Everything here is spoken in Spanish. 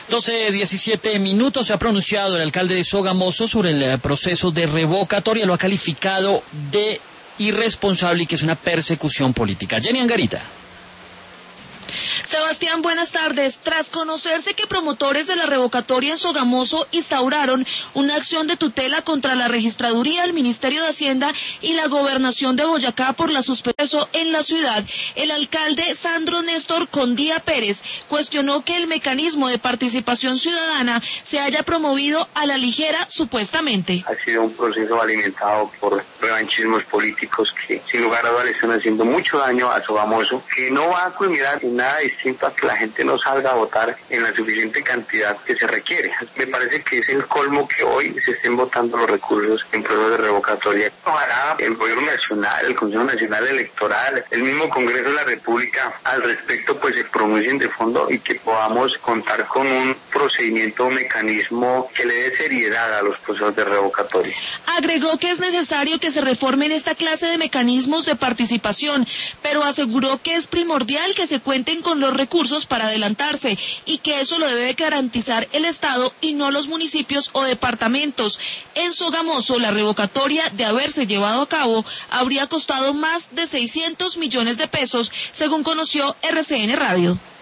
12:17 se ha pronunciado el alcalde de Sogamoso sobre el proceso de revocatoria, lo ha calificado de irresponsable y que es una persecución política. Jenny Angarita. Sebastián, buenas tardes. Tras conocerse que promotores de la revocatoria en Sogamoso instauraron una acción de tutela contra la Registraduría, el Ministerio de Hacienda y la Gobernación de Boyacá por la suspensión en la ciudad, el alcalde Sandro Néstor Condía Pérez cuestionó que el mecanismo de participación ciudadana se haya promovido a la ligera, supuestamente. Ha sido un proceso alimentado por revanchismos políticos que, sin lugar a dudas, le están haciendo mucho daño a Sogamoso, que no va a culminar en nada distinto a que la gente no salga a votar en la suficiente cantidad que se requiere. Me parece que es el colmo que hoy se estén votando los recursos en proceso de revocatoria. Ojalá el Gobierno Nacional, el Consejo Nacional Electoral, el mismo Congreso de la República al respecto pues se pronuncien de fondo y que podamos contar con un procedimiento o mecanismo que le dé seriedad a los procesos de revocatoria. Agregó que es necesario que se reformen esta clase de mecanismos de participación, pero aseguró que es primordial que se cuenten con los recursos para adelantarse y que eso lo debe garantizar el Estado y no los municipios o departamentos. En Sogamoso, la revocatoria de haberse llevado a cabo habría costado más de 600 millones de pesos, según conoció RCN Radio.